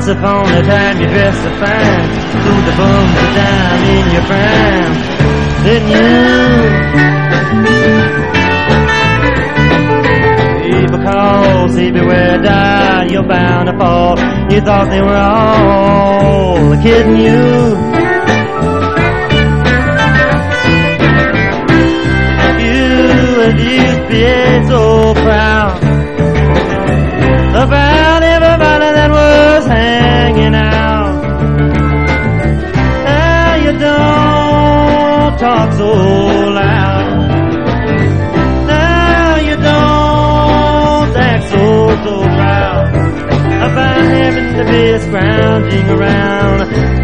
upon the time you dress so fine, threw the bums a dime in your prime, didn't you? Because he beware die, you're bound to fall. You thought they were all kidding you. You used to be so proud about everybody that was hanging out. Now you don't talk so loud. Now you don't act so proud about having to be scrounging around